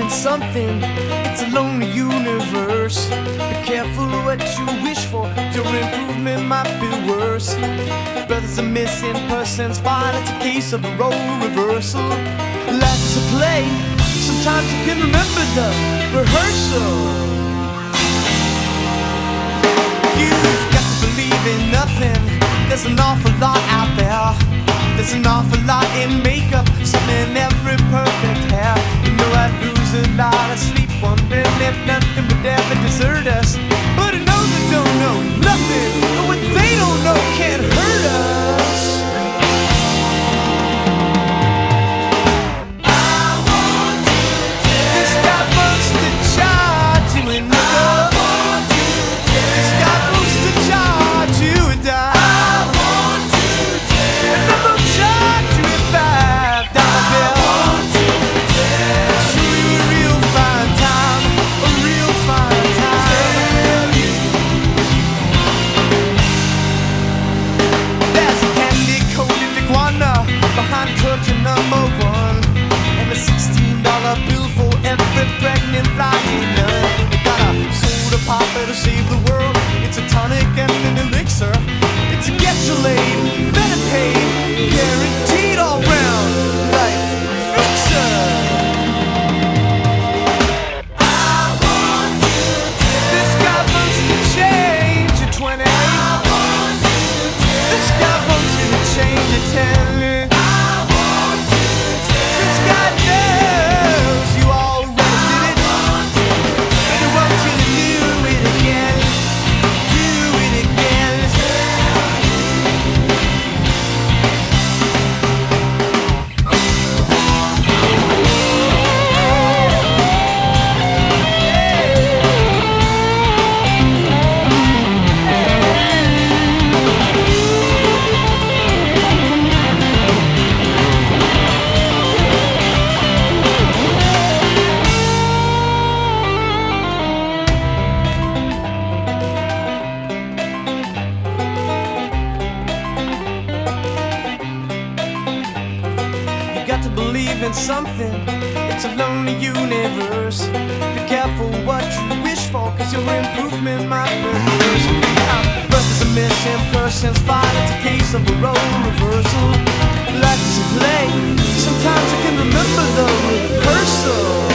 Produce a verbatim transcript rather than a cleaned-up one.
something, it's a lonely universe. Be careful what you wish for, your improvement might be worse. Brothers are missing persons, fine, it's a case of a role reversal. Life is a play, sometimes you can remember the rehearsal. You've got to believe in nothing, there's an awful lot out there. There's an awful lot in makeup, some in every perfect hair. You know I'd lose a lot of sleep wondering if nothing would ever desert us. But I know they don't know nothing, and what they don't know can't hurt us. I want to tell this guy wants to charge you a nickel. I want to tell this guy wants to charge you a dime. Curtain number one, and a sixteen dollar bill for every pregnant flying nun. You got a soda pop that'll save the world. It's a tonic and an elixir. It's a get you laid, better paid, guaranteed all round life fixer. I want to tell this guy wants to change your twenty. I want to tell this guy wants you to change your ten. Got to believe in something, it's a lonely universe. Be careful what you wish for, cause your improvement might be worse. Brothers are missing persons, fine, it's a case of a role reversal. Life is a play, sometimes you can remember the rehearsal.